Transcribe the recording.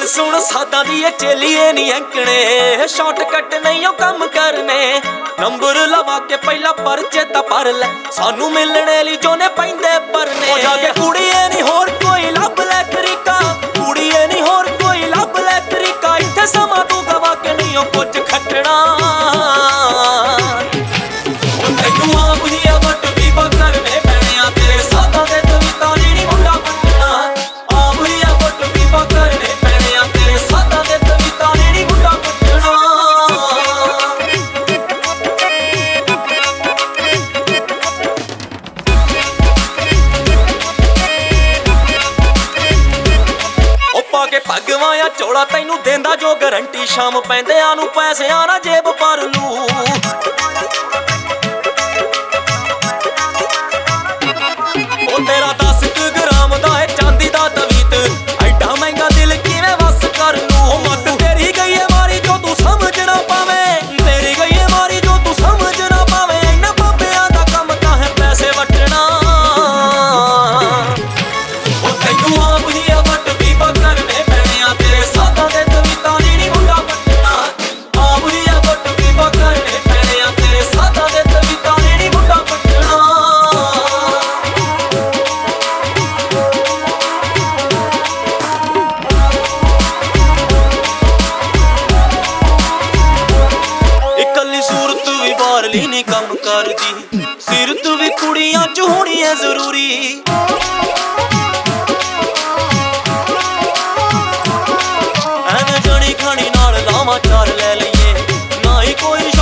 सुन सादा दी ये चेलिए नी अंकने शॉर्टकट नहीं ओ कम करने नंबर लवा के पहला परचे ता पर ले सानू मिलने ली जो ने पैंदे परने ओ जाके कुड़िए नी होर कोई लब ले तरीका कुड़िए नी होर कोई लब ले तरीका इत्थे समा तू गवा के नहीं ओ कुछ खटना ओ तैनू आप ही वट भी करने पैने आ तेरे सादा दे तवीता नी मुंडा पटना आप ही वट भी करने पैने आ तेरे सादा दे तवीता नी मुंडा पटना के भगवाया चोला तैनू देंदा जो गारंटी शाम पैंदियां नू पैसियां ना जेब भर लू ओ तेरा 10 ग्राम दा है चांदी दा तवीत ऐडा महंगा दिल किवें वस कर लू ओ मत तेरी गई है मारी जो तू समझ ना पावे तेरी गई है मारी जो तू समझ ना पावे इन्हां बाबियां दा कम तां है पैसे वटना ओ तैनू आप ही वट भी करने तेरे सादा दे तवीता नी मुंडा पटना आप ही वट भी करने पैने आ तेरे सादा दे तवीता नी मुंडा पटना इकल्ली सूरत भी बाहरली नी कम करदी सीरत भी कुड़ियां च होनी है जरूरी चार ले लईए ना ही कोई